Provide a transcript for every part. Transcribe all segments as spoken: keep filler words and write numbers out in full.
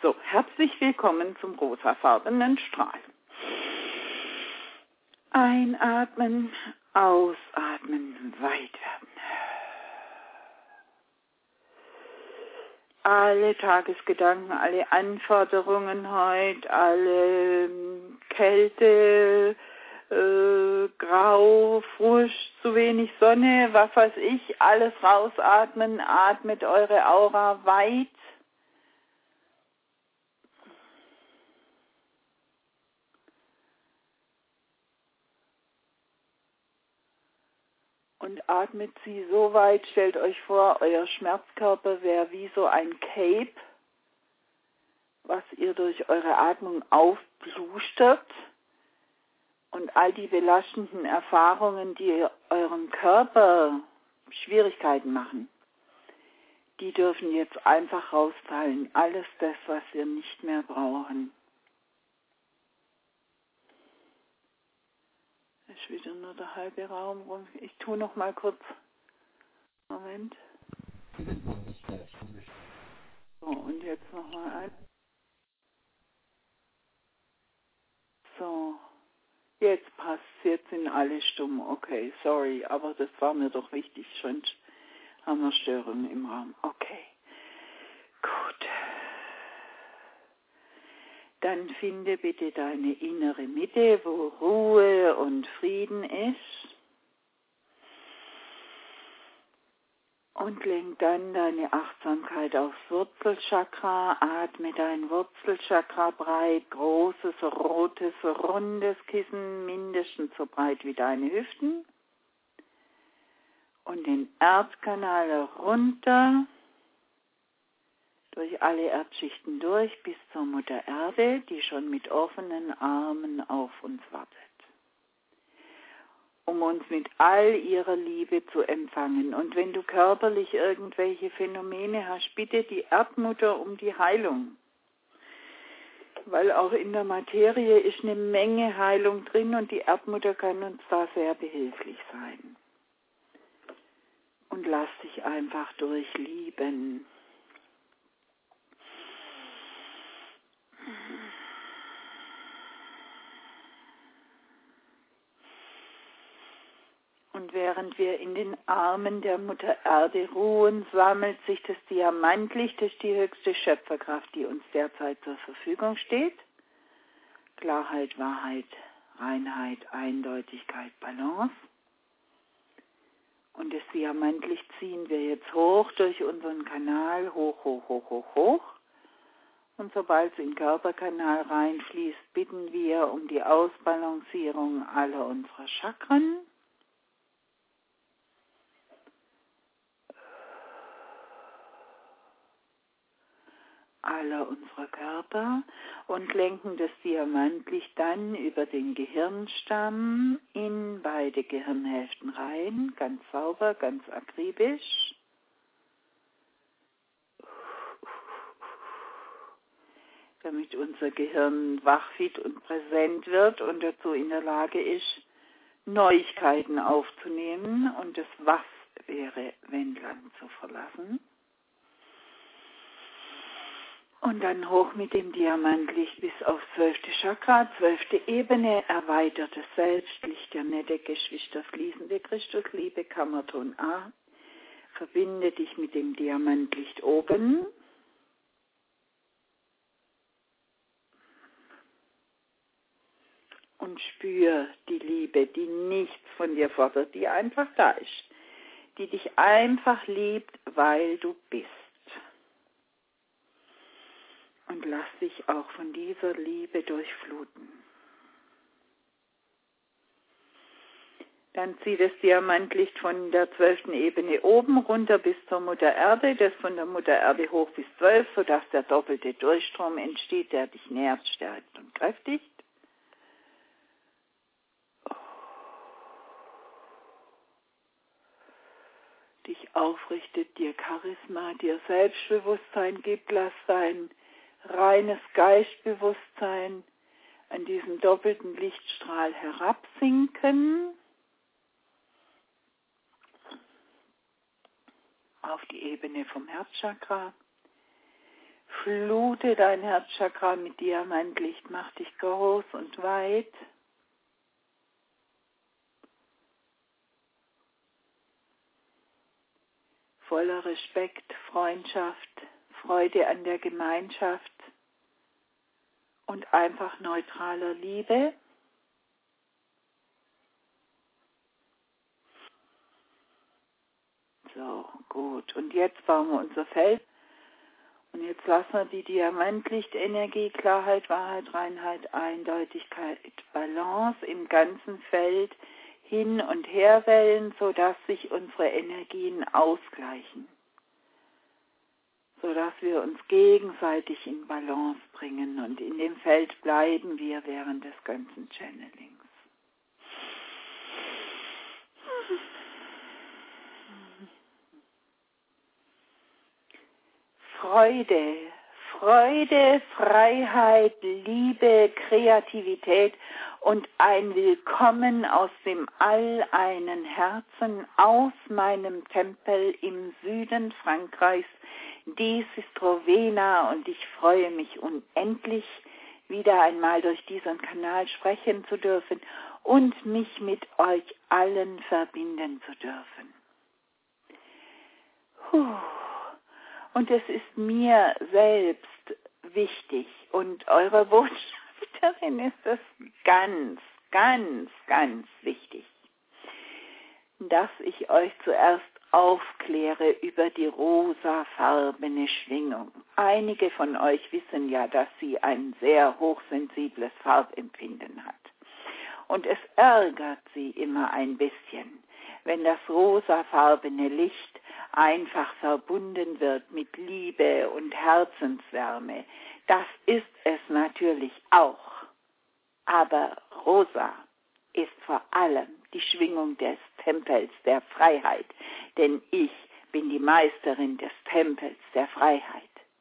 So, herzlich willkommen zum rosafarbenen Strahl. Einatmen, ausatmen, weit werden. Alle Tagesgedanken, alle Anforderungen heute, alle Kälte, äh, Grau, Frust, zu wenig Sonne, was weiß ich, alles rausatmen, atmet eure Aura weit. Und atmet sie so weit, stellt euch vor, euer Schmerzkörper wäre wie so ein Cape, was ihr durch eure Atmung aufplustert. Und all die belastenden Erfahrungen, die eurem Körper Schwierigkeiten machen, die dürfen jetzt einfach rausfallen. Alles das, was wir nicht mehr brauchen. Ist wieder nur der halbe Raum rum. Ich tue noch mal kurz. Moment. So, und jetzt noch mal ein. So, jetzt passt es. Jetzt sind alle stumm. Okay, sorry, aber das war mir doch wichtig. Sonst haben wir Störungen im Raum. Okay, gut. Dann finde bitte deine innere Mitte, wo Ruhe und Frieden ist. Und lenk dann deine Achtsamkeit aufs Wurzelchakra. Atme dein Wurzelchakra breit, großes, rotes, rundes Kissen, mindestens so breit wie deine Hüften. Und den Erdkanal runter. Durch alle Erdschichten durch bis zur Mutter Erde, die schon mit offenen Armen auf uns wartet, um uns mit all ihrer Liebe zu empfangen. Und wenn du körperlich irgendwelche Phänomene hast, bitte die Erdmutter um die Heilung. Weil auch in der Materie ist eine Menge Heilung drin und die Erdmutter kann uns da sehr behilflich sein. Und lass dich einfach durchlieben. Und während wir in den Armen der Mutter Erde ruhen, sammelt sich das Diamantlicht, das ist die höchste Schöpferkraft, die uns derzeit zur Verfügung steht. Klarheit, Wahrheit, Reinheit, Eindeutigkeit, Balance. Und das Diamantlicht ziehen wir jetzt hoch durch unseren Kanal, hoch, hoch, hoch, hoch, hoch. Und sobald es in den Körperkanal reinfließt, bitten wir um die Ausbalancierung aller unserer Chakren. Aller unserer Körper und lenken das Diamantlicht dann über den Gehirnstamm in beide Gehirnhälften rein, ganz sauber, ganz akribisch. Damit unser Gehirn wach, fit und präsent wird und dazu in der Lage ist, Neuigkeiten aufzunehmen und das Was wäre, wenn Land zu verlassen. Und dann hoch mit dem Diamantlicht bis aufs zwölfte Chakra, zwölfte Ebene, erweitertes Selbst, Licht der nette Geschwister, fließende Christusliebe, Kammerton A. Verbinde dich mit dem Diamantlicht oben. Und spür die Liebe, die nichts von dir fordert, die einfach da ist, die dich einfach liebt, weil du bist. Und lass dich auch von dieser Liebe durchfluten. Dann zieh das Diamantlicht von der zwölften Ebene oben runter bis zur Mutter Erde, das von der Mutter Erde hoch bis zwölf, sodass der doppelte Durchstrom entsteht, der dich nährt, stärkt und kräftigt. Dich aufrichtet, dir Charisma, dir Selbstbewusstsein gibt, lass dein reines Geistbewusstsein an diesen doppelten Lichtstrahl herabsinken auf die Ebene vom Herzchakra. Flute dein Herzchakra mit Diamantlicht, mach dich groß und weit. Voller Respekt, Freundschaft, Freude an der Gemeinschaft und einfach neutraler Liebe. So, gut. Und jetzt bauen wir unser Feld. Und jetzt lassen wir die Diamantlichtenergie, Klarheit, Wahrheit, Reinheit, Eindeutigkeit, Balance im ganzen Feld hin und her wellen, sodass sich unsere Energien ausgleichen. Sodass wir uns gegenseitig in Balance bringen. Und in dem Feld bleiben wir während des ganzen Channelings. Freude, Freude, Freiheit, Liebe, Kreativität und ein Willkommen aus dem All, einen Herzen aus meinem Tempel im Süden Frankreichs. Dies ist Rowena und ich freue mich unendlich, wieder einmal durch diesen Kanal sprechen zu dürfen und mich mit euch allen verbinden zu dürfen. Puh. Und es ist mir selbst wichtig und eure Botschafterin ist es ganz, ganz, ganz wichtig, dass ich euch zuerst aufkläre über die rosafarbene Schwingung. Einige von euch wissen ja, dass sie ein sehr hochsensibles Farbempfinden hat. Und es ärgert sie immer ein bisschen, wenn das rosafarbene Licht einfach verbunden wird mit Liebe und Herzenswärme. Das ist es natürlich auch. Aber rosa ist vor allem die Schwingung des Tempels der Freiheit, denn ich bin die Meisterin des Tempels der Freiheit.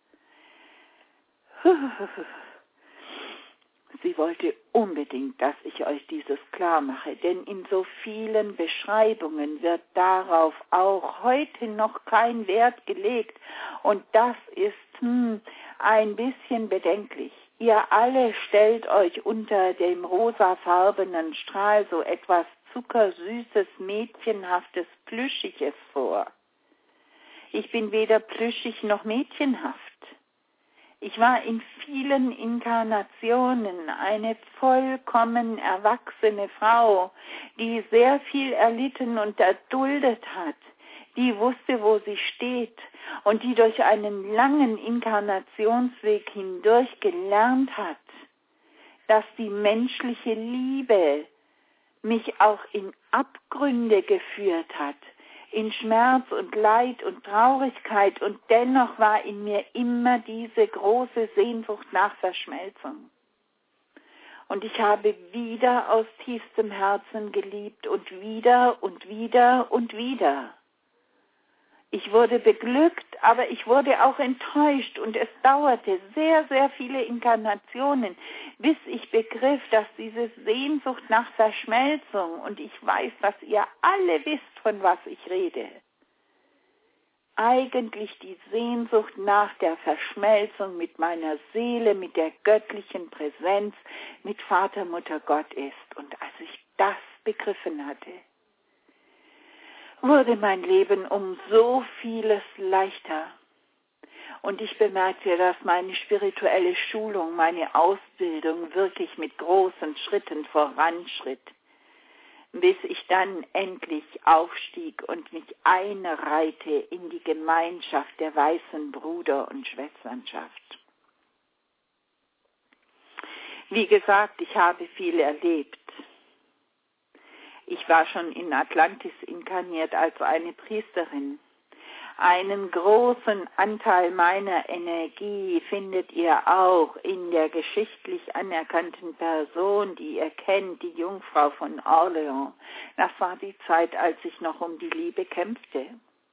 Sie wollte unbedingt, dass ich euch dieses klar mache, denn in so vielen Beschreibungen wird darauf auch heute noch kein Wert gelegt. Und das ist hm, ein bisschen bedenklich. Ihr alle stellt euch unter dem rosafarbenen Strahl so etwas zuckersüßes, mädchenhaftes, plüschiges vor. Ich bin weder plüschig noch mädchenhaft. Ich war in vielen Inkarnationen eine vollkommen erwachsene Frau, die sehr viel erlitten und erduldet hat, die wusste, wo sie steht und die durch einen langen Inkarnationsweg hindurch gelernt hat, dass die menschliche Liebe mich auch in Abgründe geführt hat, in Schmerz und Leid und Traurigkeit, und dennoch war in mir immer diese große Sehnsucht nach Verschmelzung. Und ich habe wieder aus tiefstem Herzen geliebt und wieder und wieder und wieder. Ich wurde beglückt, aber ich wurde auch enttäuscht und es dauerte sehr, sehr viele Inkarnationen, bis ich begriff, dass diese Sehnsucht nach Verschmelzung, und ich weiß, dass ihr alle wisst, von was ich rede, eigentlich die Sehnsucht nach der Verschmelzung mit meiner Seele, mit der göttlichen Präsenz, mit Vater, Mutter, Gott ist. Und als ich das begriffen hatte, wurde mein Leben um so vieles leichter. Und ich bemerkte, dass meine spirituelle Schulung, meine Ausbildung wirklich mit großen Schritten voranschritt, bis ich dann endlich aufstieg und mich einreihte in die Gemeinschaft der weißen Bruder- und Schwesternschaft. Wie gesagt, ich habe viel erlebt. Ich war schon in Atlantis inkarniert als eine Priesterin. Einen großen Anteil meiner Energie findet ihr auch in der geschichtlich anerkannten Person, die ihr kennt, die Jungfrau von Orleans. Das war die Zeit, als ich noch um die Liebe kämpfte.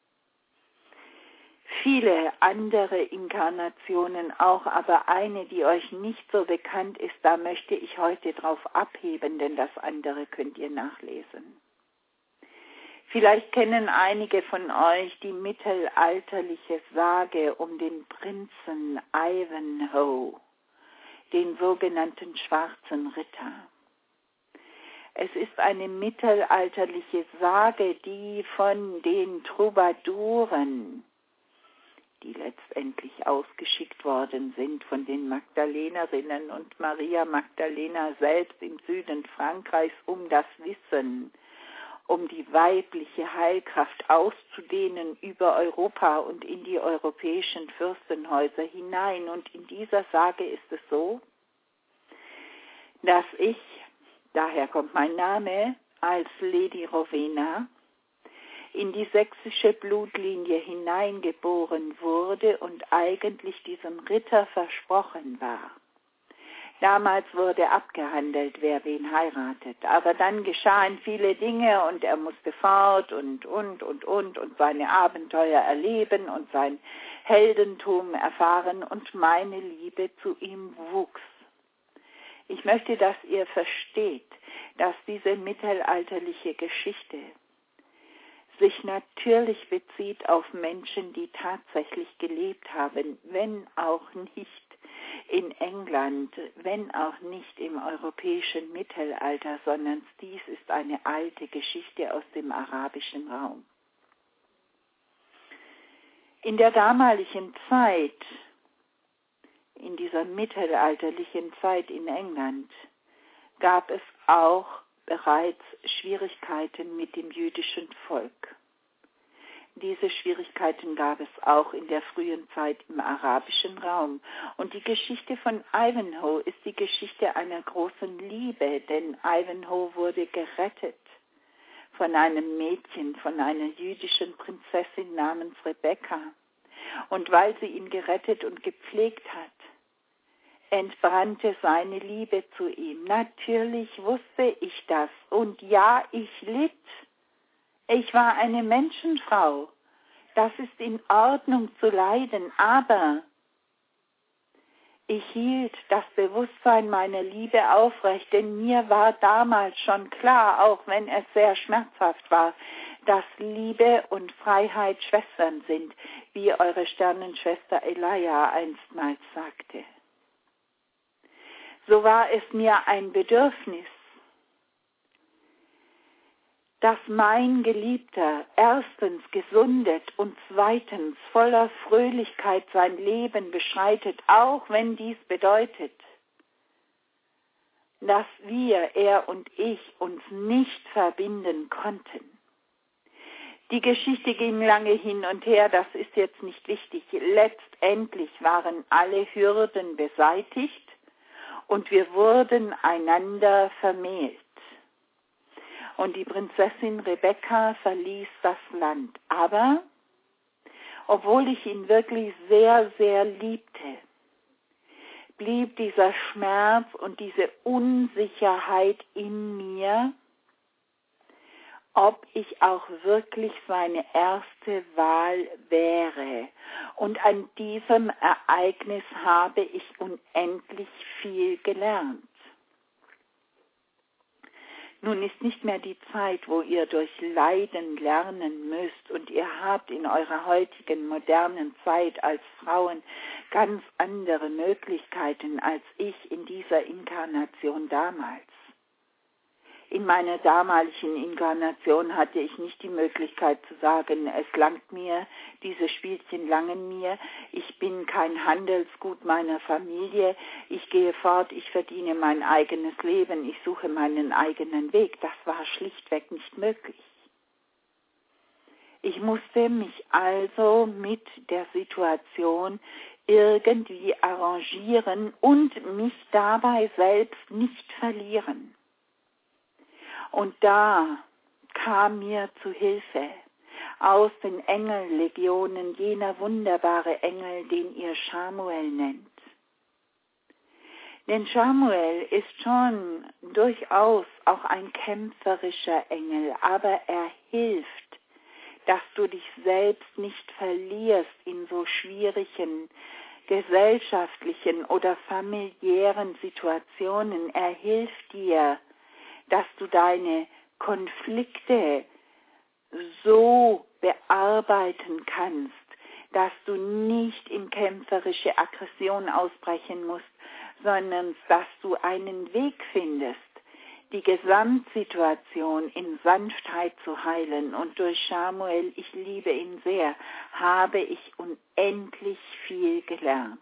Viele andere Inkarnationen auch, aber eine, die euch nicht so bekannt ist, da möchte ich heute drauf abheben, denn das andere könnt ihr nachlesen. Vielleicht kennen einige von euch die mittelalterliche Sage um den Prinzen Ivanhoe, den sogenannten Schwarzen Ritter. Es ist eine mittelalterliche Sage, die von den Troubadouren, die letztendlich ausgeschickt worden sind von den Magdalenerinnen und Maria Magdalena selbst im Süden Frankreichs, um das Wissen, um die weibliche Heilkraft auszudehnen über Europa und in die europäischen Fürstenhäuser hinein. Und in dieser Sage ist es so, dass ich, daher kommt mein Name, als Lady Rowena in die sächsische Blutlinie hineingeboren wurde und eigentlich diesem Ritter versprochen war. Damals wurde abgehandelt, wer wen heiratet. Aber dann geschahen viele Dinge und er musste fort und, und, und, und und seine Abenteuer erleben und sein Heldentum erfahren und meine Liebe zu ihm wuchs. Ich möchte, dass ihr versteht, dass diese mittelalterliche Geschichte sich natürlich bezieht auf Menschen, die tatsächlich gelebt haben, wenn auch nicht in England, wenn auch nicht im europäischen Mittelalter, sondern dies ist eine alte Geschichte aus dem arabischen Raum. In der damaligen Zeit, in dieser mittelalterlichen Zeit in England, gab es auch bereits Schwierigkeiten mit dem jüdischen Volk. Diese Schwierigkeiten gab es auch in der frühen Zeit im arabischen Raum. Und die Geschichte von Ivanhoe ist die Geschichte einer großen Liebe, denn Ivanhoe wurde gerettet von einem Mädchen, von einer jüdischen Prinzessin namens Rebekka. Und weil sie ihn gerettet und gepflegt hat, entbrannte seine Liebe zu ihm. Natürlich wusste ich das. Und ja, ich litt. Ich war eine Menschenfrau. Das ist in Ordnung zu leiden, aber ich hielt das Bewusstsein meiner Liebe aufrecht, denn mir war damals schon klar, auch wenn es sehr schmerzhaft war, dass Liebe und Freiheit Schwestern sind, wie eure Sternenschwester Elia einstmals sagte. So war es mir ein Bedürfnis, dass mein Geliebter erstens gesundet und zweitens voller Fröhlichkeit sein Leben beschreitet, auch wenn dies bedeutet, dass wir, er und ich, uns nicht verbinden konnten. Die Geschichte ging lange hin und her, das ist jetzt nicht wichtig. Letztendlich waren alle Hürden beseitigt und wir wurden einander vermählt. Und die Prinzessin Rebekka verließ das Land. Aber, obwohl ich ihn wirklich sehr, sehr liebte, blieb dieser Schmerz und diese Unsicherheit in mir, ob ich auch wirklich seine erste Wahl wäre. Und an diesem Ereignis habe ich unendlich viel gelernt. Nun ist nicht mehr die Zeit, wo ihr durch Leiden lernen müsst und ihr habt in eurer heutigen modernen Zeit als Frauen ganz andere Möglichkeiten als ich in dieser Inkarnation damals. In meiner damaligen Inkarnation hatte ich nicht die Möglichkeit zu sagen, es langt mir, diese Spielchen langen mir, ich bin kein Handelsgut meiner Familie, ich gehe fort, ich verdiene mein eigenes Leben, ich suche meinen eigenen Weg. Das war schlichtweg nicht möglich. Ich musste mich also mit der Situation irgendwie arrangieren und mich dabei selbst nicht verlieren. Und da kam mir zu Hilfe aus den Engellegionen jener wunderbare Engel, den ihr Schamuel nennt. Denn Schamuel ist schon durchaus auch ein kämpferischer Engel, aber er hilft, dass du dich selbst nicht verlierst in so schwierigen gesellschaftlichen oder familiären Situationen. Er hilft dir, dass du deine Konflikte so bearbeiten kannst, dass du nicht in kämpferische Aggression ausbrechen musst, sondern dass du einen Weg findest, die Gesamtsituation in Sanftheit zu heilen. Und durch Samuel, ich liebe ihn sehr, habe ich unendlich viel gelernt.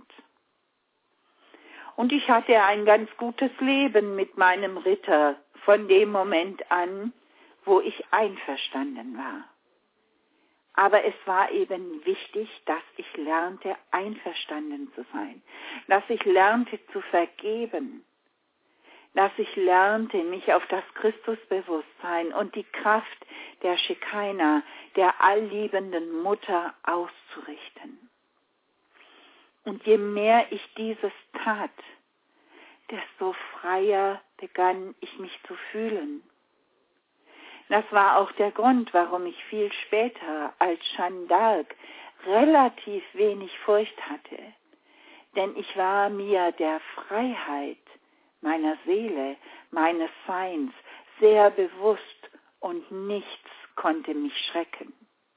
Und ich hatte ein ganz gutes Leben mit meinem Ritter von dem Moment an, wo ich einverstanden war. Aber es war eben wichtig, dass ich lernte, einverstanden zu sein, dass ich lernte zu vergeben, dass ich lernte, mich auf das Christusbewusstsein und die Kraft der Shekinah, der allliebenden Mutter auszurichten. Und je mehr ich dieses tat, desto freier begann ich mich zu fühlen. Das war auch der Grund, warum ich viel später als Jeanne d'Arc relativ wenig Furcht hatte. Denn ich war mir der Freiheit meiner Seele, meines Seins sehr bewusst und nichts konnte mich schrecken.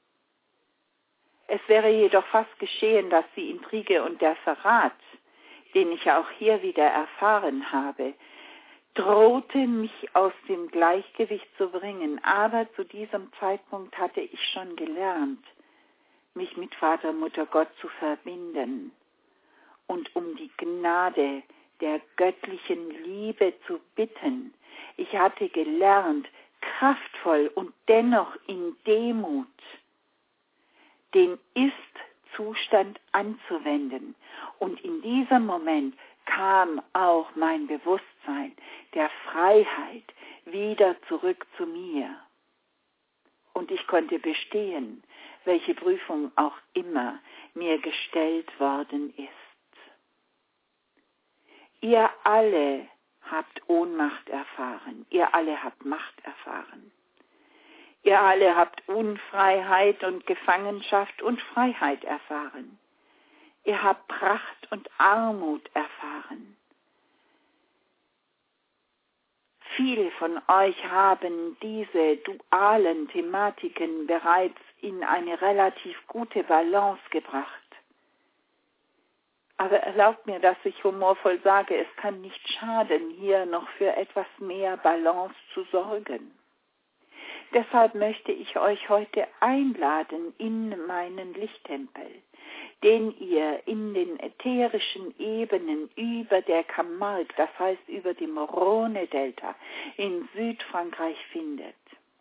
Es wäre jedoch fast geschehen, dass die Intrige und der Verrat, den ich auch hier wieder erfahren habe, drohte mich aus dem Gleichgewicht zu bringen. Aber zu diesem Zeitpunkt hatte ich schon gelernt, mich mit Vater, Mutter, Gott zu verbinden und um die Gnade der göttlichen Liebe zu bitten. Ich hatte gelernt, kraftvoll und dennoch in Demut den Ist-Zustand anzuwenden. Und in diesem Moment kam auch mein Bewusstsein der Freiheit wieder zurück zu mir. Und ich konnte bestehen, welche Prüfung auch immer mir gestellt worden ist. Ihr alle habt Ohnmacht erfahren, ihr alle habt Macht erfahren. Ihr alle habt Unfreiheit und Gefangenschaft und Freiheit erfahren. Ihr habt Pracht und Armut erfahren. Viele von euch haben diese dualen Thematiken bereits in eine relativ gute Balance gebracht. Aber erlaubt mir, dass ich humorvoll sage, es kann nicht schaden, hier noch für etwas mehr Balance zu sorgen. Deshalb möchte ich euch heute einladen in meinen Lichttempel, den ihr in den ätherischen Ebenen über der Camargue, das heißt über dem Rhone-Delta in Südfrankreich findet.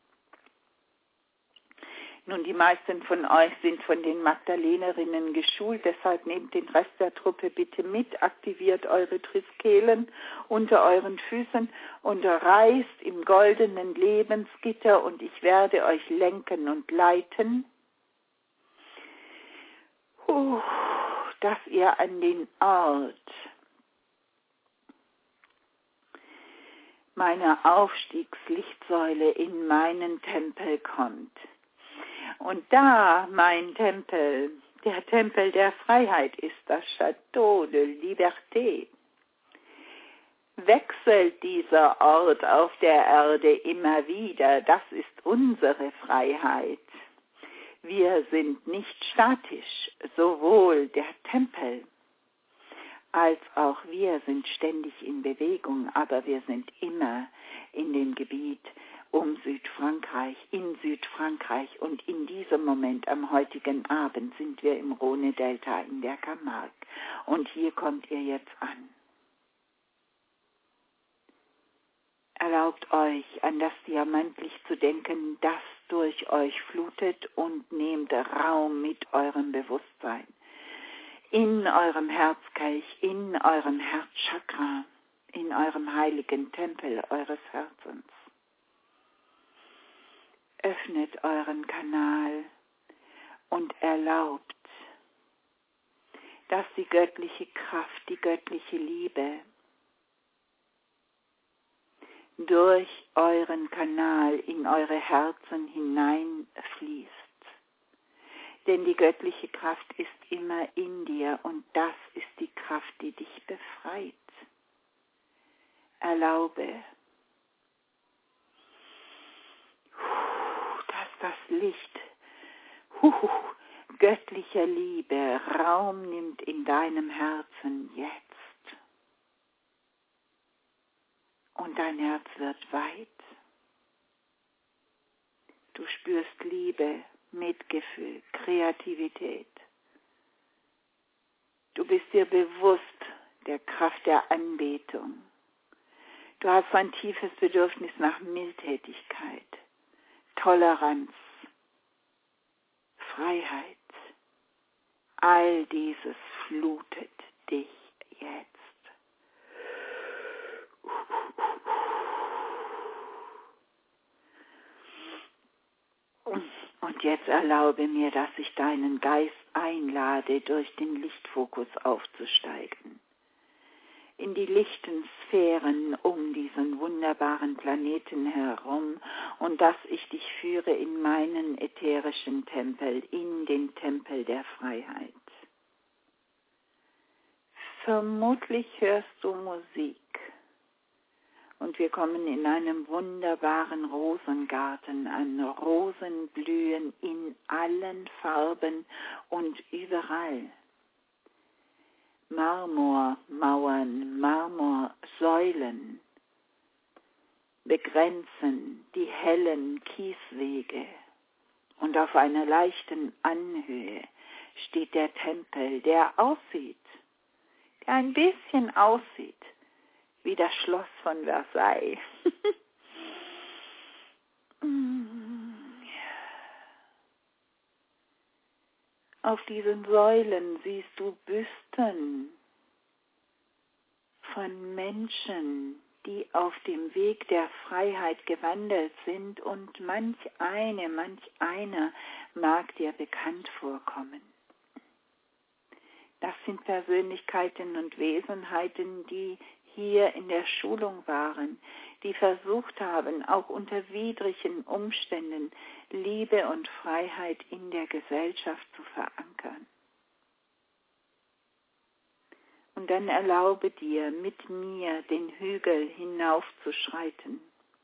Nun, die meisten von euch sind von den Magdalenerinnen geschult, deshalb nehmt den Rest der Truppe bitte mit, aktiviert eure Triskelen unter euren Füßen und reist im goldenen Lebensgitter und ich werde euch lenken und leiten, uh, dass ihr an den Ort meiner Aufstiegslichtsäule in meinen Tempel kommt. Und da mein Tempel, der Tempel der Freiheit ist, das Château de Liberté, wechselt dieser Ort auf der Erde immer wieder. Das ist unsere Freiheit. Wir sind nicht statisch, sowohl der Tempel als auch wir sind ständig in Bewegung, aber wir sind immer in dem Gebiet um Südfrankreich, in Südfrankreich und in diesem Moment am heutigen Abend sind wir im Rhone-Delta in der Camargue und hier kommt ihr jetzt an. Erlaubt euch, an das Diamantlicht zu denken, das durch euch flutet und nehmt Raum mit eurem Bewusstsein. In eurem Herzkelch, in eurem Herzchakra, in eurem heiligen Tempel eures Herzens. Öffnet euren Kanal und erlaubt, dass die göttliche Kraft, die göttliche Liebe durch euren Kanal in eure Herzen hineinfließt. Denn die göttliche Kraft ist immer in dir und das ist die Kraft, die dich befreit. Erlaube, dass das Licht huhu, göttlicher Liebe Raum nimmt in deinem Herzen jetzt. Und dein Herz wird weit. Du spürst Liebe, Mitgefühl, Kreativität. Du bist dir bewusst der Kraft der Anbetung. Du hast ein tiefes Bedürfnis nach Mildtätigkeit, Toleranz, Freiheit. All dieses flutet dich jetzt. Und jetzt erlaube mir, dass ich deinen Geist einlade, durch den Lichtfokus aufzusteigen. In die lichten Sphären um diesen wunderbaren Planeten herum und dass ich dich führe in meinen ätherischen Tempel, in den Tempel der Freiheit. Vermutlich hörst du Musik und wir kommen in einem wunderbaren Rosengarten an. Rosen blühen in allen Farben und überall. Marmormauern, Marmorsäulen begrenzen die hellen Kieswege und auf einer leichten Anhöhe steht der Tempel, der aussieht, der ein bisschen aussieht wie das Schloss von Versailles. Auf diesen Säulen siehst du Büsten von Menschen, die auf dem Weg der Freiheit gewandelt sind und manch eine, manch einer mag dir bekannt vorkommen. Das sind Persönlichkeiten und Wesenheiten, die hier in der Schulung waren, die versucht haben, auch unter widrigen Umständen Liebe und Freiheit in der Gesellschaft zu verankern. Und dann erlaube dir, mit mir den Hügel hinaufzuschreiten,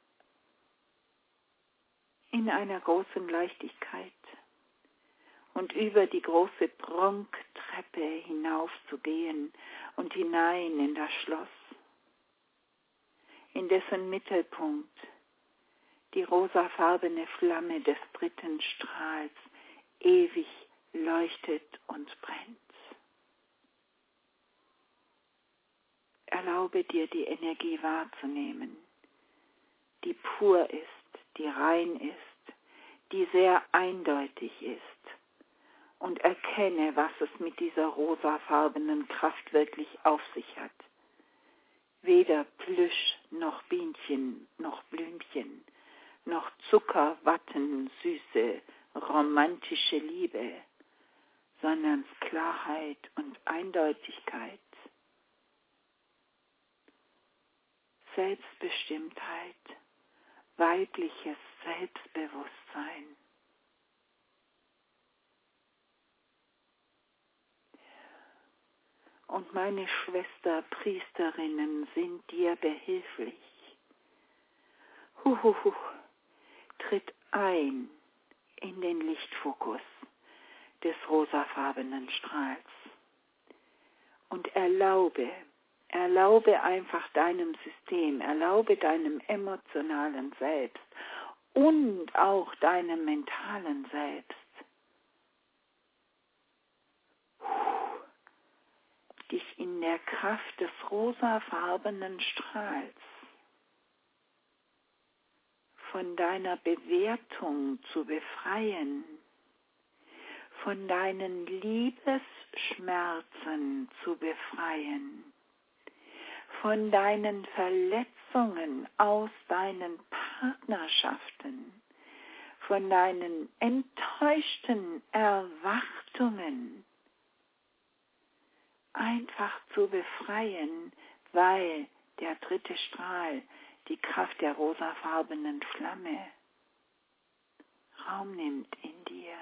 in einer großen Leichtigkeit und über die große Prunkttreppe hinaufzugehen und hinein in das Schloss, in dessen Mittelpunkt die rosafarbene Flamme des dritten Strahls ewig leuchtet und brennt. Erlaube dir, die Energie wahrzunehmen, die pur ist, die rein ist, die sehr eindeutig ist. Und erkenne, was es mit dieser rosafarbenen Kraft wirklich auf sich hat. Weder Plüsch, noch Bienchen, noch Blümchen, noch Zucker, Watten, süße, romantische Liebe, sondern Klarheit und Eindeutigkeit, Selbstbestimmtheit, weibliches Selbstbewusstsein. Und meine Schwester, Priesterinnen sind dir behilflich. Huhuhu, tritt ein in den Lichtfokus des rosafarbenen Strahls und erlaube, erlaube einfach deinem System, erlaube deinem emotionalen Selbst und auch deinem mentalen Selbst, dich in der Kraft des rosafarbenen Strahls von deiner Bewertung zu befreien, von deinen Liebesschmerzen zu befreien, von deinen Verletzungen aus deinen Partnerschaften, von deinen enttäuschten Erwartungen, einfach zu befreien, weil der dritte Strahl, die Kraft der rosafarbenen Flamme, Raum nimmt in dir.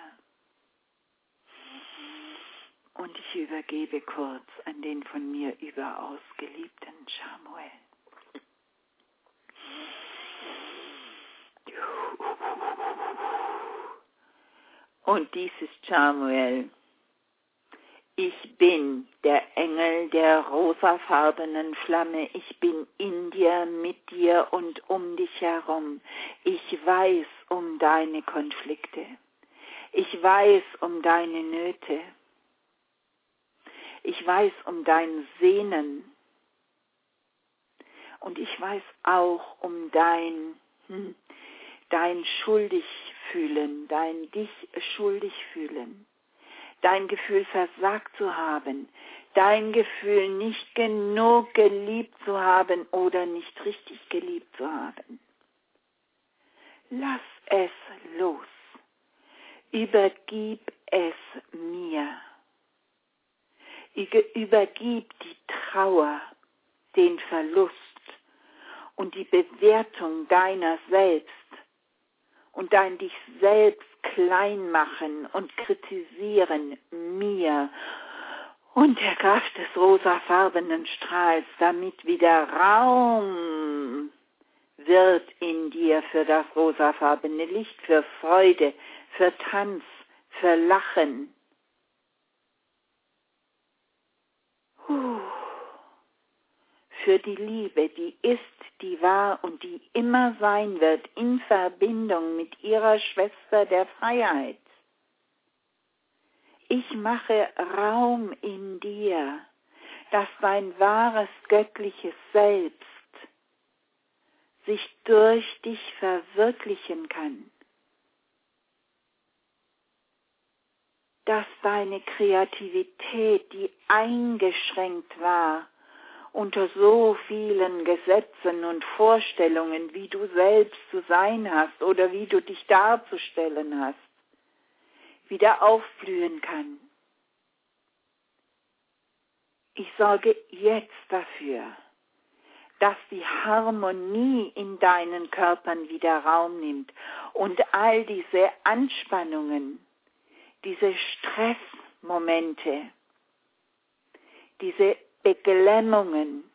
Und ich übergebe kurz an den von mir überaus geliebten Samuel. Und dies ist Samuel. Ich bin der Engel der rosafarbenen Flamme. Ich bin in dir, mit dir und um dich herum. Ich weiß um deine Konflikte. Ich weiß um deine Nöte. Ich weiß um dein Sehnen. Und ich weiß auch um dein, hm, dein Schuldigfühlen, dein dich schuldig fühlen. Dein Gefühl versagt zu haben, dein Gefühl nicht genug geliebt zu haben oder nicht richtig geliebt zu haben. Lass es los. Übergib es mir. Übergib die Trauer, den Verlust und die Bewertung deiner selbst und dein dich selbst klein machen und kritisieren mir und der Kraft des rosafarbenen Strahls, damit wieder Raum wird in dir für das rosafarbene Licht, für Freude, für Tanz, für Lachen. Puh. Für die Liebe, die ist, die war und die immer sein wird, in Verbindung mit ihrer Schwester der Freiheit. Ich mache Raum in dir, dass dein wahres göttliches Selbst sich durch dich verwirklichen kann. Dass deine Kreativität, die eingeschränkt war, unter so vielen Gesetzen und Vorstellungen, wie du selbst zu sein hast oder wie du dich darzustellen hast, wieder aufblühen kann. Ich sorge jetzt dafür, dass die Harmonie in deinen Körpern wieder Raum nimmt und all diese Anspannungen, diese Stressmomente, diese Beklemmungen,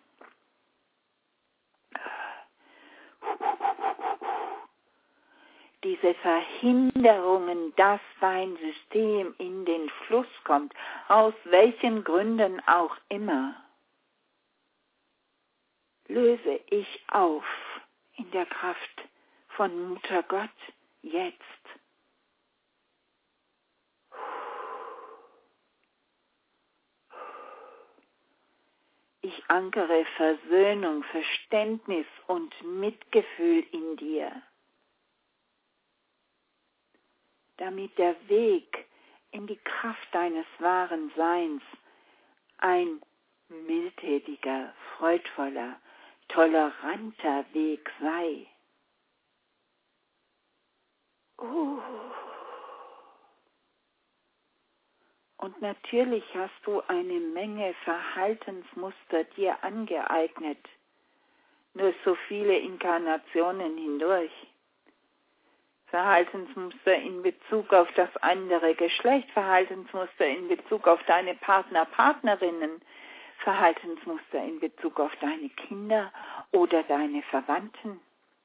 diese Verhinderungen, dass dein System in den Fluss kommt, aus welchen Gründen auch immer, löse ich auf in der Kraft von Mutter Gott jetzt. Ich ankere Versöhnung, Verständnis und Mitgefühl in dir, damit der Weg in die Kraft deines wahren Seins ein mildtätiger, freudvoller, toleranter Weg sei. Oh. Und natürlich hast du eine Menge Verhaltensmuster dir angeeignet, nur so viele Inkarnationen hindurch. Verhaltensmuster in Bezug auf das andere Geschlecht, Verhaltensmuster in Bezug auf deine Partner, Partnerinnen, Verhaltensmuster in Bezug auf deine Kinder oder deine Verwandten.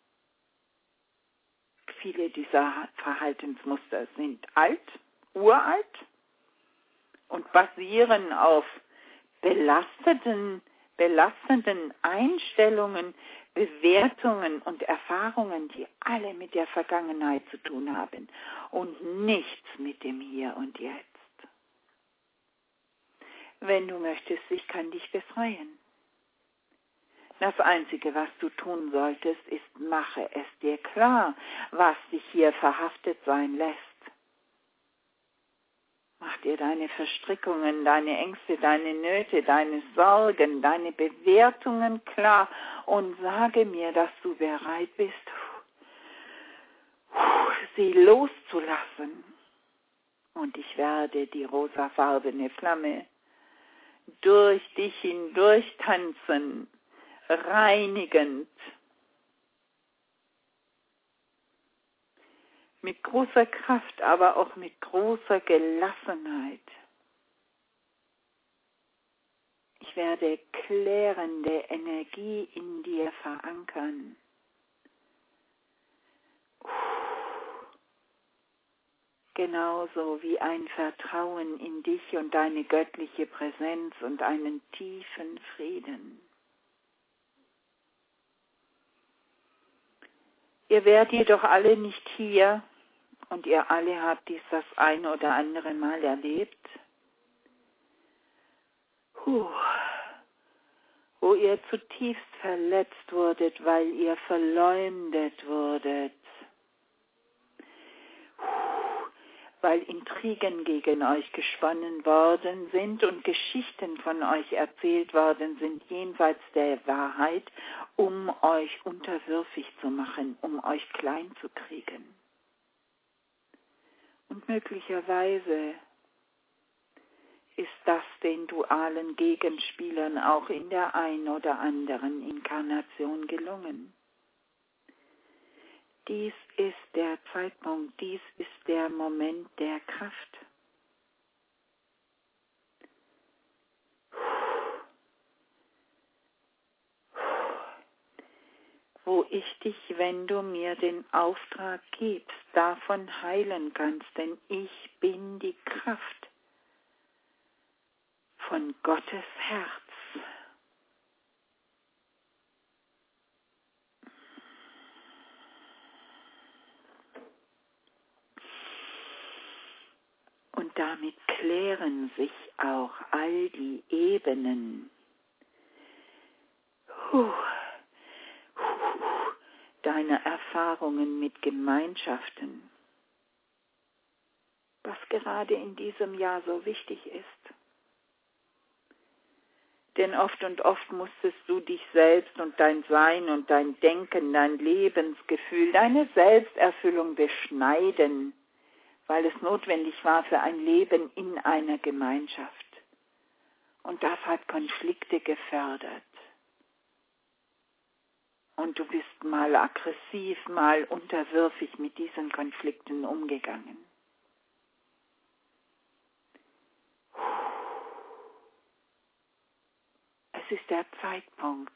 Viele dieser Verhaltensmuster sind alt, uralt und basieren auf belastenden, belastenden Einstellungen, Bewertungen und Erfahrungen, die alle mit der Vergangenheit zu tun haben und nichts mit dem Hier und Jetzt. Wenn du möchtest, ich kann dich befreien. Das Einzige, was du tun solltest, ist, mache es dir klar, was dich hier verhaftet sein lässt. Mach dir deine Verstrickungen, deine Ängste, deine Nöte, deine Sorgen, deine Bewertungen klar und sage mir, dass du bereit bist, sie loszulassen. Und ich werde die rosafarbene Flamme durch dich hindurch tanzen, reinigend, mit großer Kraft, aber auch mit großer Gelassenheit. Ich werde klärende Energie in dir verankern. genauso wie ein Vertrauen in dich und deine göttliche Präsenz und einen tiefen Frieden. Ihr wärt jedoch alle nicht hier und ihr alle habt dies das ein oder andere Mal erlebt, Puh. wo ihr zutiefst verletzt wurdet, weil ihr verleumdet wurdet, weil Intrigen gegen euch gesponnen worden sind und Geschichten von euch erzählt worden sind, jenseits der Wahrheit, um euch unterwürfig zu machen, um euch klein zu kriegen. Und möglicherweise ist das den dualen Gegenspielern auch in der ein oder anderen Inkarnation gelungen. Dies ist der Zeitpunkt, dies ist der Moment der Kraft. Wo ich dich, wenn du mir den Auftrag gibst, davon heilen kannst, denn ich bin die Kraft von Gottes Herz. Und damit klären sich auch all die Ebenen Puh. deiner Erfahrungen mit Gemeinschaften, was gerade in diesem Jahr so wichtig ist. Denn oft und oft musstest du dich selbst und dein Sein und dein Denken, dein Lebensgefühl, deine Selbsterfüllung beschneiden, weil es notwendig war für ein Leben in einer Gemeinschaft. Und das hat Konflikte gefördert. Und du bist mal aggressiv, mal unterwürfig mit diesen Konflikten umgegangen. Es ist der Zeitpunkt,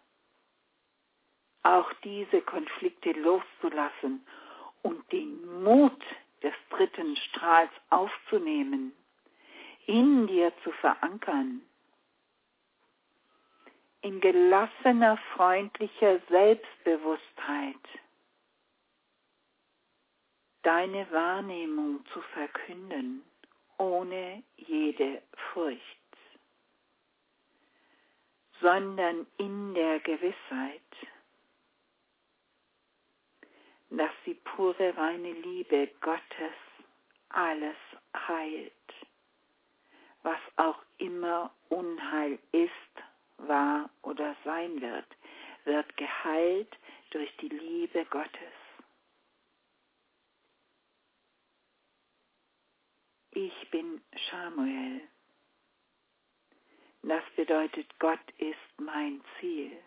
auch diese Konflikte loszulassen und den Mut des dritten Strahls aufzunehmen, in dir zu verankern, in gelassener, freundlicher Selbstbewusstheit, deine Wahrnehmung zu verkünden, ohne jede Furcht, sondern in der Gewissheit, dass die pure, reine Liebe Gottes alles heilt, was auch immer Unheil ist, war oder sein wird, wird geheilt durch die Liebe Gottes. Ich bin Samuel. Das bedeutet, Gott ist mein Ziel.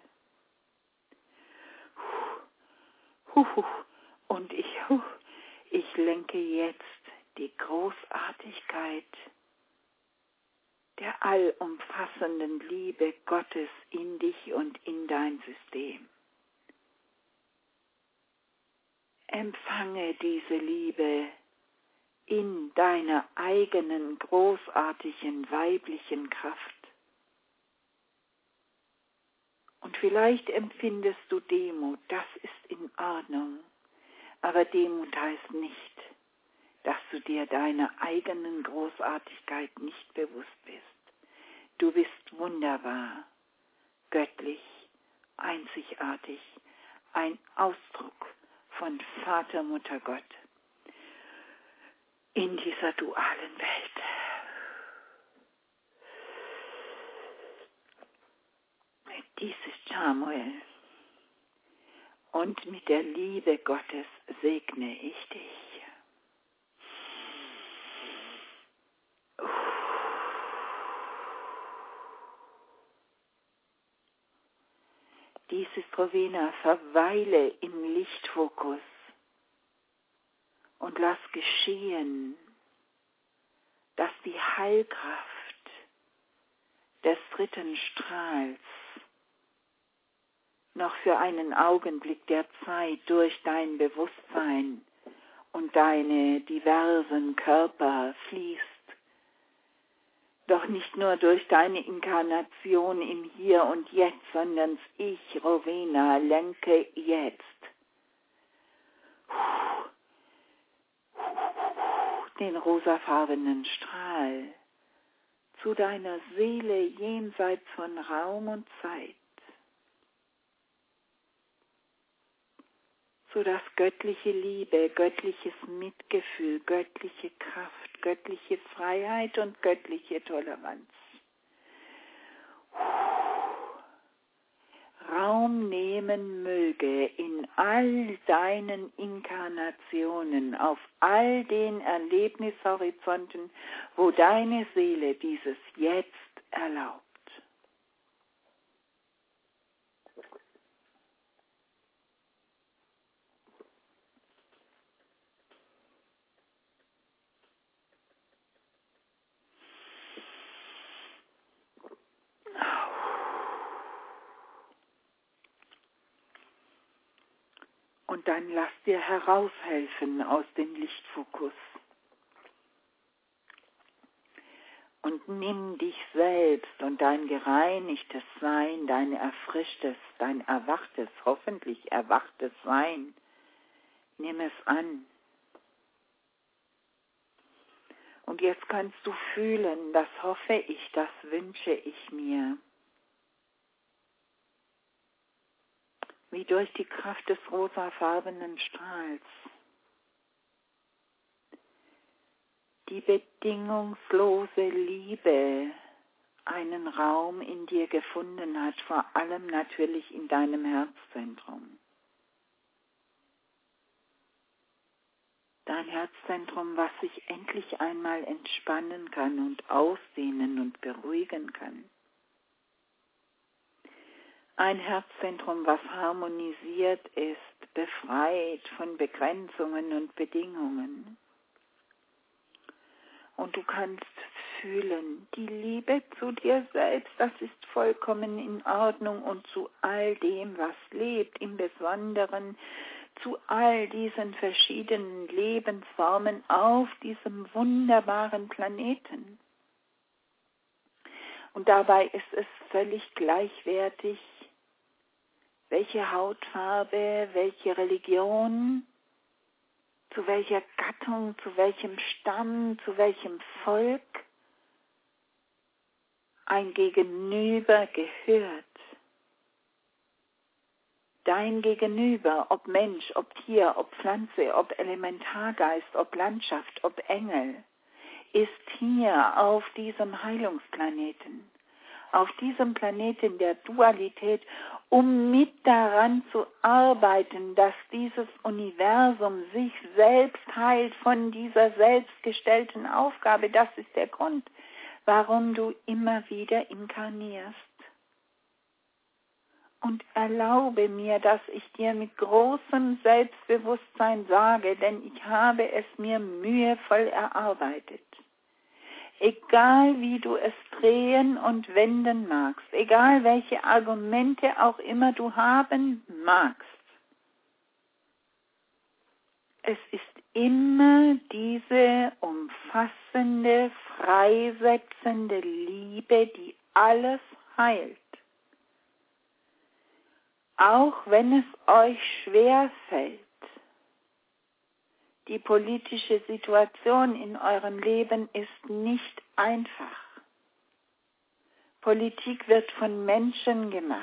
Und ich, ich lenke jetzt die Großartigkeit der allumfassenden Liebe Gottes in dich und in dein System. Empfange diese Liebe in deiner eigenen großartigen weiblichen Kraft. Und vielleicht empfindest du Demut, das ist in Ordnung. Aber Demut heißt nicht, dass du dir deiner eigenen Großartigkeit nicht bewusst bist. Du bist wunderbar, göttlich, einzigartig, ein Ausdruck von Vater, Mutter, Gott in dieser dualen Welt. Dies ist Samuel. Und mit der Liebe Gottes segne ich dich. Dies ist Rowena, verweile im Lichtfokus und lass geschehen, dass die Heilkraft des dritten Strahls noch für einen Augenblick der Zeit durch dein Bewusstsein und deine diversen Körper fließt doch nicht nur durch deine Inkarnation im Hier und Jetzt, sondern ich, Rowena, lenke jetzt den rosafarbenen Strahl zu deiner Seele jenseits von Raum und Zeit, sodass göttliche Liebe, göttliches Mitgefühl, göttliche Kraft, göttliche Freiheit und göttliche Toleranz Raum nehmen möge in all deinen Inkarnationen, auf all den Erlebnishorizonten, wo deine Seele dieses Jetzt erlaubt. Und dann lass dir heraushelfen aus dem Lichtfokus. Und nimm dich selbst und dein gereinigtes Sein, dein erfrischtes, dein erwachtes, hoffentlich erwachtes Sein. Nimm es an. Und jetzt kannst du fühlen, das hoffe ich, das wünsche ich mir. Wie durch die Kraft des rosafarbenen Strahls die bedingungslose Liebe einen Raum in dir gefunden hat, vor allem natürlich in deinem Herzzentrum. Dein Herzzentrum, was sich endlich einmal entspannen kann und ausdehnen und beruhigen kann. Ein Herzzentrum, was harmonisiert ist, befreit von Begrenzungen und Bedingungen. Und du kannst fühlen, die Liebe zu dir selbst, das ist vollkommen in Ordnung und zu all dem, was lebt, im Besonderen zu all diesen verschiedenen Lebensformen auf diesem wunderbaren Planeten. Und dabei ist es völlig gleichwertig, welche Hautfarbe, welche Religion, zu welcher Gattung, zu welchem Stamm, zu welchem Volk ein Gegenüber gehört. Dein Gegenüber, ob Mensch, ob Tier, ob Pflanze, ob Elementargeist, ob Landschaft, ob Engel, ist hier auf diesem Heilungsplaneten, auf diesem Planeten der Dualität, um mit daran zu arbeiten, dass dieses Universum sich selbst heilt von dieser selbstgestellten Aufgabe. Das ist der Grund, warum du immer wieder inkarnierst. Und erlaube mir, dass ich dir mit großem Selbstbewusstsein sage, denn ich habe es mir mühevoll erarbeitet. Egal wie du es drehen und wenden magst, egal welche Argumente auch immer du haben magst, es ist immer diese umfassende, freisetzende Liebe, die alles heilt. Auch wenn es euch schwerfällt, die politische Situation in eurem Leben ist nicht einfach. Politik wird von Menschen gemacht.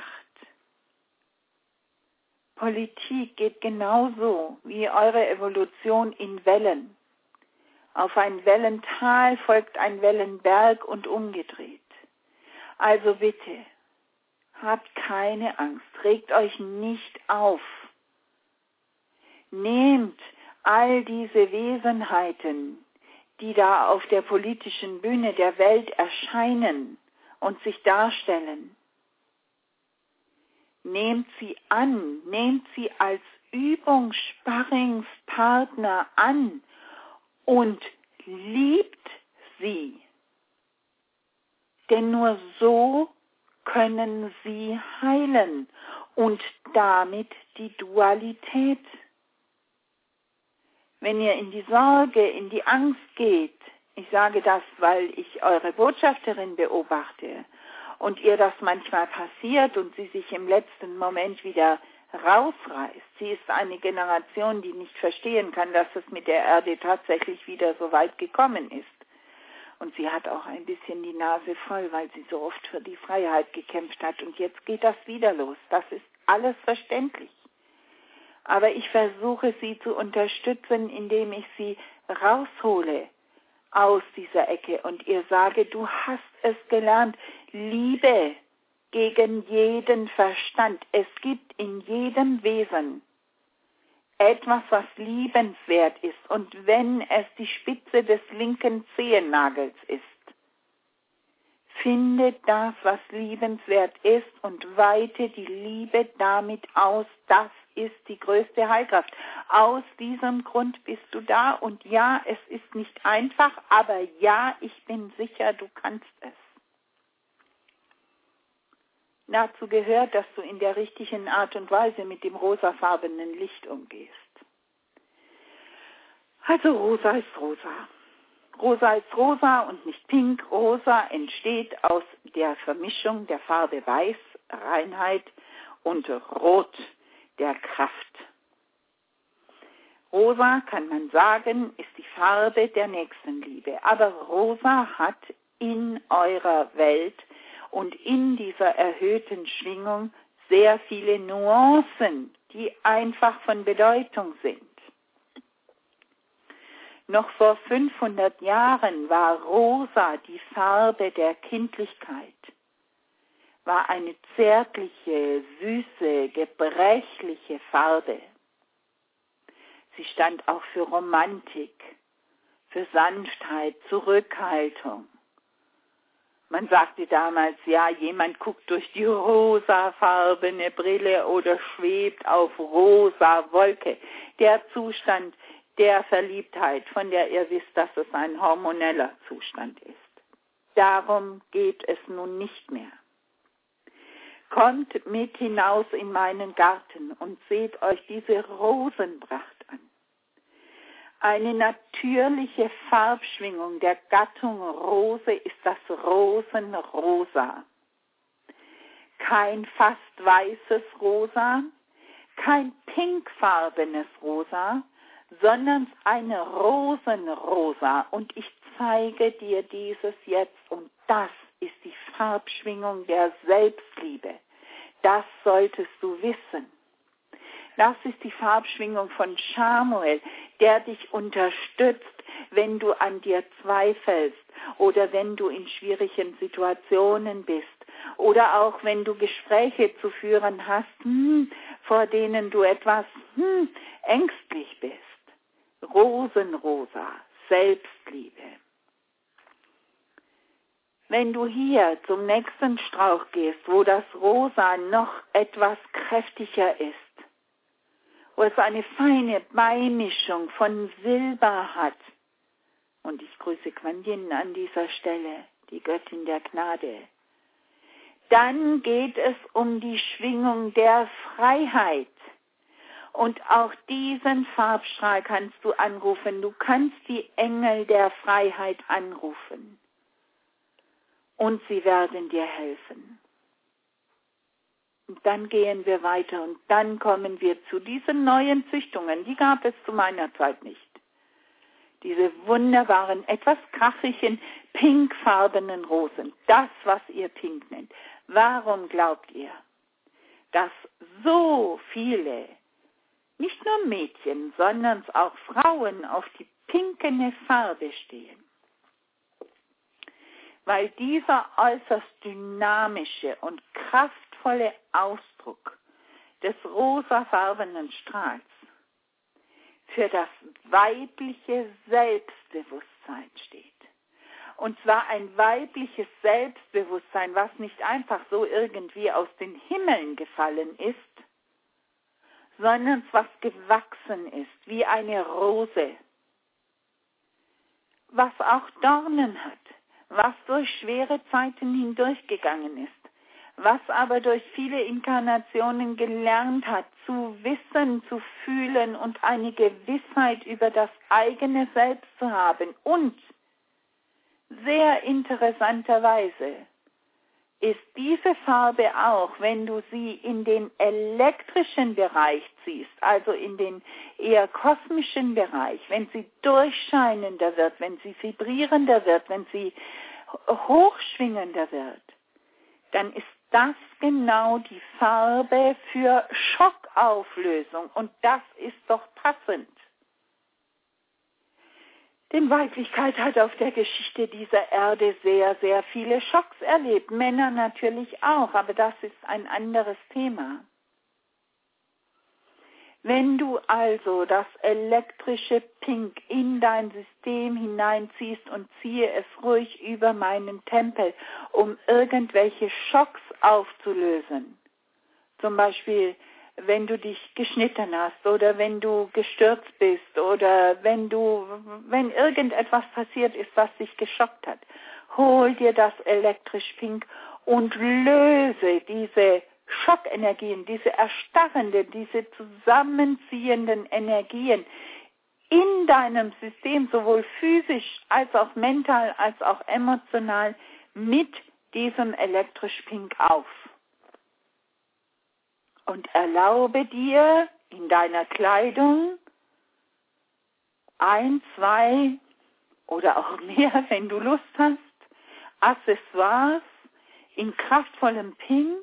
Politik geht genauso wie eure Evolution in Wellen. Auf ein Wellental folgt ein Wellenberg und umgedreht. Also bitte, habt keine Angst, regt euch nicht auf. Nehmt all diese Wesenheiten, die da auf der politischen Bühne der Welt erscheinen und sich darstellen, nehmt sie an, nehmt sie als Übungssparringspartner an und liebt sie. Denn nur so können sie heilen und damit die Dualität. wenn ihr in die Sorge, in die Angst geht, ich sage das, weil ich eure Botschafterin beobachte und ihr das manchmal passiert und sie sich im letzten Moment wieder rausreißt. Sie ist eine Generation, die nicht verstehen kann, dass es mit der Erde tatsächlich wieder so weit gekommen ist. Und sie hat auch ein bisschen die Nase voll, weil sie so oft für die Freiheit gekämpft hat. Und jetzt geht das wieder los. Das ist alles verständlich. Aber ich versuche sie zu unterstützen, indem ich sie raushole aus dieser Ecke und ihr sage, du hast es gelernt, Liebe gegen jeden Verstand. Es gibt in jedem Wesen etwas, was liebenswert ist. Und wenn es die Spitze des linken Zehennagels ist, finde das, was liebenswert ist und weite die Liebe damit aus. Das ist die größte Heilkraft. Aus diesem Grund bist du da. Und ja, es ist nicht einfach, aber ja, ich bin sicher, du kannst es. Dazu gehört, dass du in der richtigen Art und Weise mit dem rosafarbenen Licht umgehst. Also rosa ist rosa. Rosa ist rosa und nicht pink. Rosa entsteht aus der Vermischung der Farbe Weiß, Reinheit, und Rot, der Kraft. Rosa, kann man sagen, ist die Farbe der Nächstenliebe. Aber rosa hat in eurer Welt und in dieser erhöhten Schwingung sehr viele Nuancen, die einfach von Bedeutung sind. Noch vor fünfhundert Jahren war rosa die Farbe der Kindlichkeit, war eine zärtliche, süße, gebrechliche Farbe. Sie stand auch für Romantik, für Sanftheit, Zurückhaltung. Man sagte damals, ja, jemand guckt durch die rosafarbene Brille oder schwebt auf rosa Wolke. Der Zustand der Verliebtheit, von der ihr wisst, dass es ein hormoneller Zustand ist. Darum geht es nun nicht mehr. Kommt mit hinaus in meinen Garten und seht euch diese Rosenpracht an. Eine natürliche Farbschwingung der Gattung Rose ist das Rosenrosa. Kein fast weißes Rosa, kein pinkfarbenes Rosa, sondern eine Rosenrosa. Und ich zeige dir dieses jetzt. Und das ist die Farbschwingung der Selbstliebe. Das solltest du wissen. Das ist die Farbschwingung von Samuel, der dich unterstützt, wenn du an dir zweifelst oder wenn du in schwierigen Situationen bist oder auch wenn du Gespräche zu führen hast, hm, vor denen du etwas hm, ängstlich bist. Rosenrosa, Selbstliebe. Wenn du hier zum nächsten Strauch gehst, wo das Rosa noch etwas kräftiger ist, wo es eine feine Beimischung von Silber hat, und ich grüße Kuan Yin an dieser Stelle, die Göttin der Gnade, dann geht es um die Schwingung der Freiheit. Und auch diesen Farbstrahl kannst du anrufen. Du kannst die Engel der Freiheit anrufen. Und sie werden dir helfen. Und dann gehen wir weiter und dann kommen wir zu diesen neuen Züchtungen. Die gab es zu meiner Zeit nicht. Diese wunderbaren, etwas krachigen, pinkfarbenen Rosen. Das, was ihr pink nennt. Warum glaubt ihr, dass so viele, nicht nur Mädchen, sondern auch Frauen auf die pinkene Farbe stehen? Weil dieser äußerst dynamische und kraftvolle Ausdruck des rosafarbenen Strahls für das weibliche Selbstbewusstsein steht. Und zwar ein weibliches Selbstbewusstsein, was nicht einfach so irgendwie aus den Himmeln gefallen ist, sondern was gewachsen ist, wie eine Rose, was auch Dornen hat, was durch schwere Zeiten hindurchgegangen ist, was aber durch viele Inkarnationen gelernt hat, zu wissen, zu fühlen und eine Gewissheit über das eigene Selbst zu haben. Und sehr interessanterweise ist diese Farbe auch, wenn du sie in den elektrischen Bereich ziehst, also in den eher kosmischen Bereich, wenn sie durchscheinender wird, wenn sie vibrierender wird, wenn sie hochschwingender wird, dann ist das genau die Farbe für Schockauflösung. Und das ist doch passend. Denn Weiblichkeit hat auf der Geschichte dieser Erde sehr, sehr viele Schocks erlebt. Männer natürlich auch, aber das ist ein anderes Thema. Wenn du also das elektrische Pink in dein System hineinziehst und ziehe es ruhig über meinen Tempel, um irgendwelche Schocks aufzulösen, zum Beispiel wenn du dich geschnitten hast oder wenn du gestürzt bist oder wenn du, wenn irgendetwas passiert ist, was dich geschockt hat, hol dir das elektrisch Pink und löse diese Schockenergien, diese erstarrenden, diese zusammenziehenden Energien in deinem System, sowohl physisch als auch mental als auch emotional, mit diesem elektrisch Pink auf. Und erlaube dir in deiner Kleidung ein, zwei oder auch mehr, wenn du Lust hast, Accessoires in kraftvollem Pink,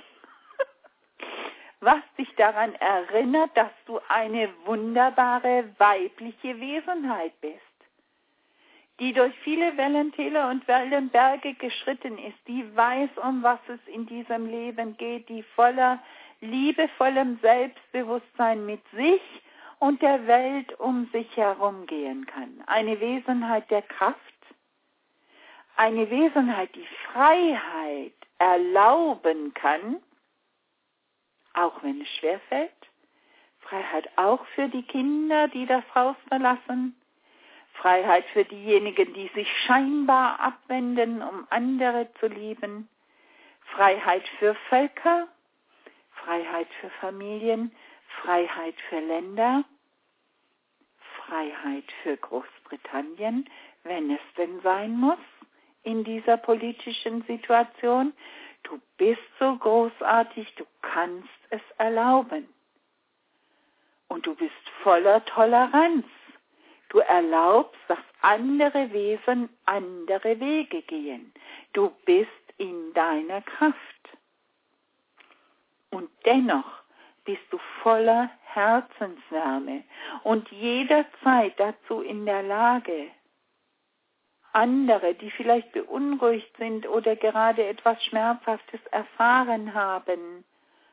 was dich daran erinnert, dass du eine wunderbare weibliche Wesenheit bist, die durch viele Wellentäler und Wellenberge geschritten ist, die weiß, um was es in diesem Leben geht, die voller liebevollem Selbstbewusstsein mit sich und der Welt um sich herum gehen kann. Eine Wesenheit der Kraft, eine Wesenheit, die Freiheit erlauben kann, auch wenn es schwerfällt. Freiheit auch für die Kinder, die das Haus verlassen. Freiheit für diejenigen, die sich scheinbar abwenden, um andere zu lieben. Freiheit für Völker. Freiheit für Familien, Freiheit für Länder, Freiheit für Großbritannien, wenn es denn sein muss in dieser politischen Situation. Du bist so großartig, du kannst es erlauben. Und du bist voller Toleranz. Du erlaubst, dass andere Wesen andere Wege gehen. Du bist in deiner Kraft. Und dennoch bist du voller Herzenswärme und jederzeit dazu in der Lage, andere, die vielleicht beunruhigt sind oder gerade etwas Schmerzhaftes erfahren haben,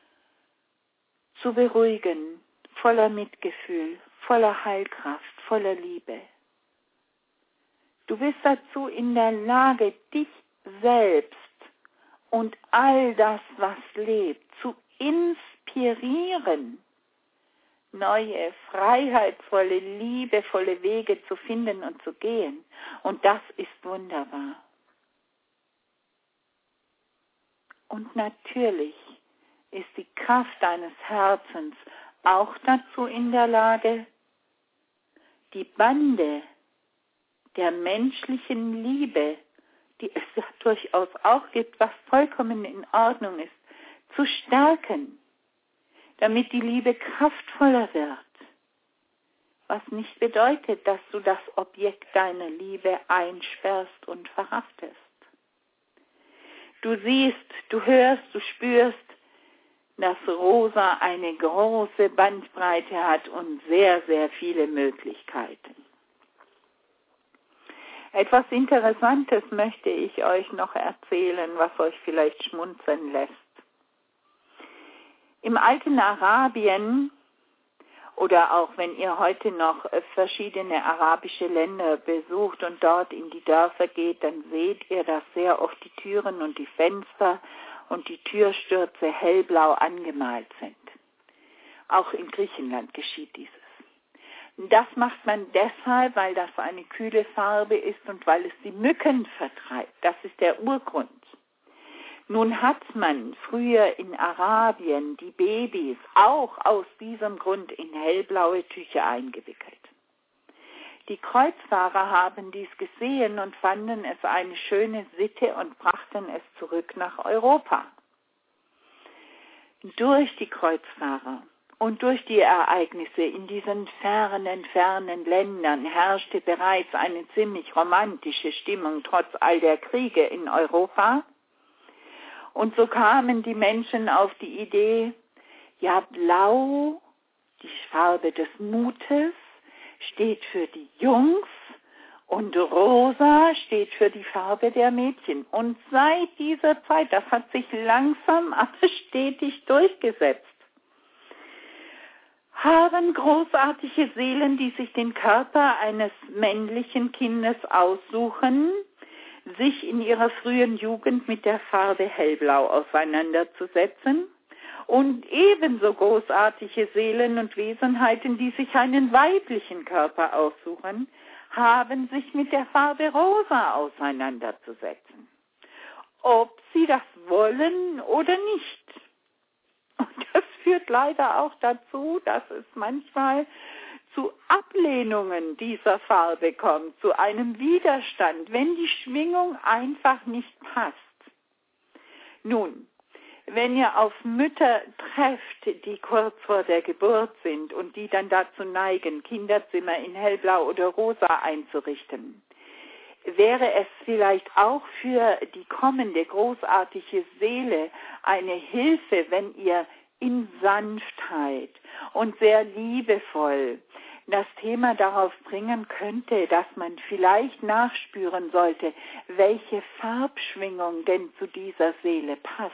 zu beruhigen, voller Mitgefühl, voller Heilkraft, voller Liebe. Du bist dazu in der Lage, dich selbst und all das, was lebt, zu inspirieren, neue, freiheitsvolle, liebevolle Wege zu finden und zu gehen. Und das ist wunderbar. Und natürlich ist die Kraft deines Herzens auch dazu in der Lage, die Bande der menschlichen Liebe, die es ja durchaus auch gibt, was vollkommen in Ordnung ist, zu stärken, damit die Liebe kraftvoller wird. Was nicht bedeutet, dass du das Objekt deiner Liebe einsperrst und verhaftest. Du siehst, du hörst, du spürst, dass Rosa eine große Bandbreite hat und sehr, sehr viele Möglichkeiten. Etwas Interessantes möchte ich euch noch erzählen, was euch vielleicht schmunzeln lässt. Im alten Arabien, oder auch wenn ihr heute noch verschiedene arabische Länder besucht und dort in die Dörfer geht, dann seht ihr, dass sehr oft die Türen und die Fenster und die Türstürze hellblau angemalt sind. Auch in Griechenland geschieht dieses. Das macht man deshalb, weil das eine kühle Farbe ist und weil es die Mücken vertreibt. Das ist der Urgrund. Nun hat man früher in Arabien die Babys auch aus diesem Grund in hellblaue Tücher eingewickelt. Die Kreuzfahrer haben dies gesehen und fanden es eine schöne Sitte und brachten es zurück nach Europa. Durch die Kreuzfahrer und durch die Ereignisse in diesen fernen, fernen Ländern herrschte bereits eine ziemlich romantische Stimmung trotz all der Kriege in Europa. Und so kamen die Menschen auf die Idee, ja, blau, die Farbe des Mutes, steht für die Jungs und rosa steht für die Farbe der Mädchen. Und seit dieser Zeit, das hat sich langsam, aber stetig durchgesetzt, haben großartige Seelen, die sich den Körper eines männlichen Kindes aussuchen, sich in ihrer frühen Jugend mit der Farbe hellblau auseinanderzusetzen, und ebenso großartige Seelen und Wesenheiten, die sich einen weiblichen Körper aussuchen, haben sich mit der Farbe rosa auseinanderzusetzen, ob sie das wollen oder nicht. Und das führt leider auch dazu, dass es manchmal zu Ablehnungen dieser Farbe kommt, zu einem Widerstand, wenn die Schwingung einfach nicht passt. Nun, wenn ihr auf Mütter trefft, die kurz vor der Geburt sind und die dann dazu neigen, Kinderzimmer in hellblau oder rosa einzurichten, wäre es vielleicht auch für die kommende großartige Seele eine Hilfe, wenn ihr in Sanftheit und sehr liebevoll das Thema darauf bringen könnte, dass man vielleicht nachspüren sollte, welche Farbschwingung denn zu dieser Seele passt.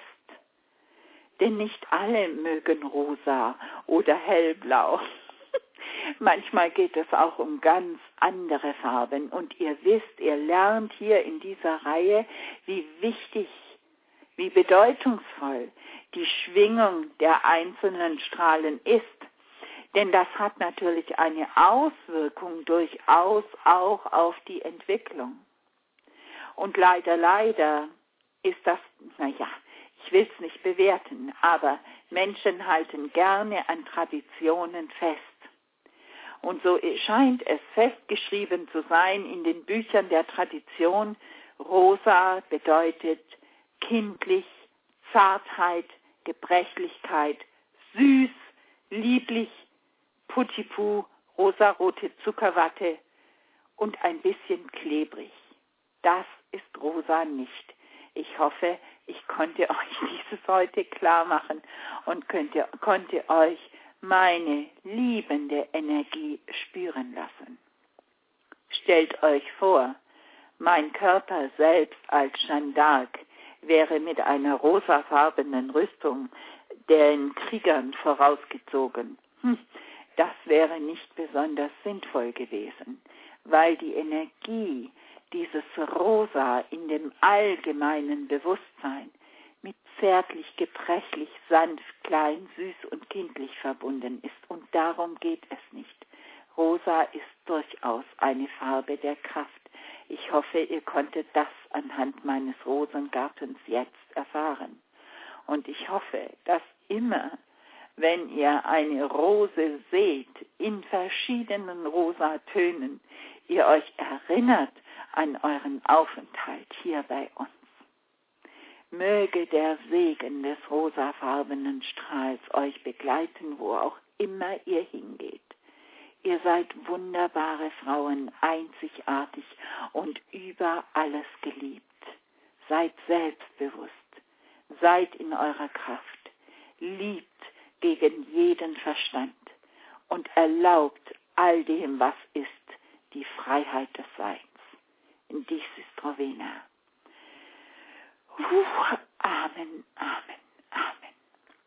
Denn nicht alle mögen rosa oder hellblau. Manchmal geht es auch um ganz andere Farben. Und ihr wisst, ihr lernt hier in dieser Reihe, wie wichtig, wie bedeutungsvoll die Schwingung der einzelnen Strahlen ist. Denn das hat natürlich eine Auswirkung durchaus auch auf die Entwicklung. Und leider, leider ist das, naja, ich will es nicht bewerten, aber Menschen halten gerne an Traditionen fest. Und so scheint es festgeschrieben zu sein in den Büchern der Tradition, rosa bedeutet kindlich, Zartheit, Gebrechlichkeit, süß, lieblich, Putipu, rosarote Zuckerwatte und ein bisschen klebrig. Das ist rosa nicht. Ich hoffe, ich konnte euch dieses heute klar machen und könnte, konnte euch meine liebende Energie spüren lassen. Stellt euch vor, mein Körper selbst als Jeanne d'Arc wäre mit einer rosafarbenen Rüstung den Kriegern vorausgezogen. Hm, das wäre nicht besonders sinnvoll gewesen, weil die Energie dieses Rosa in dem allgemeinen Bewusstsein mit zärtlich, gebrechlich, sanft, klein, süß und kindlich verbunden ist. Und darum geht es nicht. Rosa ist durchaus eine Farbe der Kraft. Ich hoffe, ihr konntet das anhand meines Rosengartens jetzt erfahren. Und ich hoffe, dass immer, wenn ihr eine Rose seht, in verschiedenen Rosatönen, ihr euch erinnert an euren Aufenthalt hier bei uns. Möge der Segen des rosafarbenen Strahls euch begleiten, wo auch immer ihr hingeht. Ihr seid wunderbare Frauen, einzigartig und über alles geliebt. Seid selbstbewusst, seid in eurer Kraft, liebt gegen jeden Verstand und erlaubt all dem, was ist, die Freiheit des Seins. In dies ist Rowena. Puh, Amen, Amen, Amen.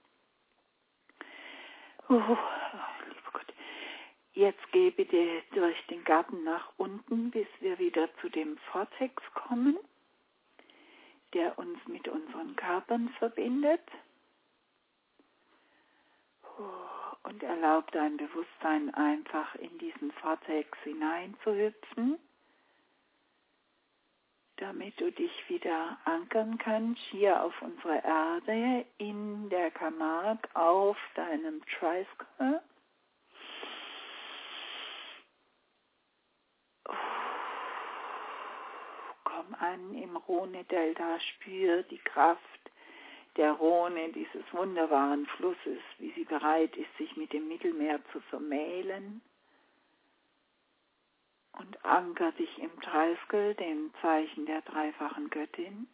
Uh, lieber Gott. Jetzt geh bitte durch den Garten nach unten, bis wir wieder zu dem Vortex kommen, der uns mit unseren Körpern verbindet. Und erlaub dein Bewusstsein einfach in diesen Vortex hineinzuhüpfen. damit du dich wieder ankern kannst hier auf unserer Erde, in der Camargue, auf deinem Tricycle. Komm an im Rhone-Delta, spür die Kraft der Rhone, dieses wunderbaren Flusses, wie sie bereit ist, sich mit dem Mittelmeer zu vermählen. Und anker dich im Tricycle, dem Zeichen der dreifachen Göttin.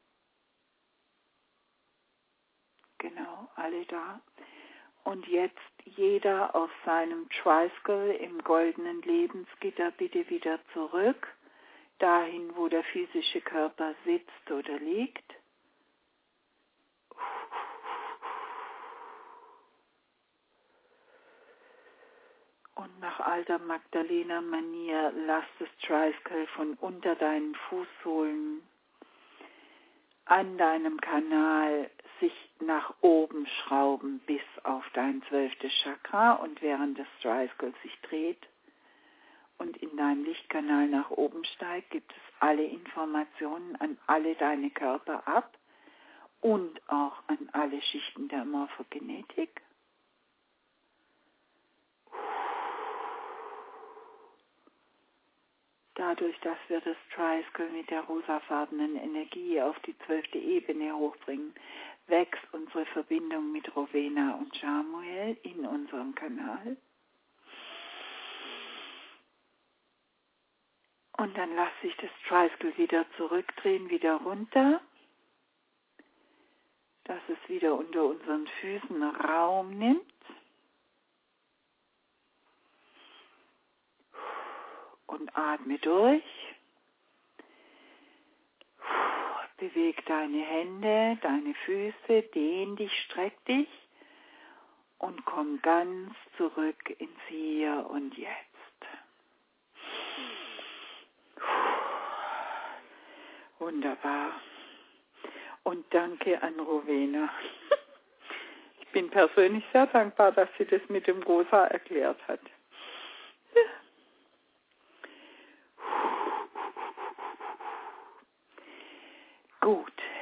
Genau, alle da. Und jetzt jeder auf seinem Tricycle im goldenen Lebensgitter bitte wieder zurück, dahin, wo der physische Körper sitzt oder liegt. Und nach alter Magdalena-Manier lass das Tricycle von unter deinen Fußsohlen an deinem Kanal sich nach oben schrauben bis auf dein zwölftes Chakra, und während das Tricycle sich dreht und in deinem Lichtkanal nach oben steigt, gibt es alle Informationen an alle deine Körper ab und auch an alle Schichten der Morphogenetik. Dadurch, dass wir das Tricycle mit der rosafarbenen Energie auf die zwölfte Ebene hochbringen, wächst unsere Verbindung mit Rowena und Samuel in unserem Kanal. Und dann lass sich das Tricycle wieder zurückdrehen, wieder runter, dass es wieder unter unseren Füßen Raum nimmt. Und atme durch. Beweg deine Hände, deine Füße, dehn dich, streck dich und komm ganz zurück ins Hier und Jetzt. Wunderbar. Und danke an Rowena. Ich bin persönlich sehr dankbar, dass sie das mit dem Rosa erklärt hat. Gut,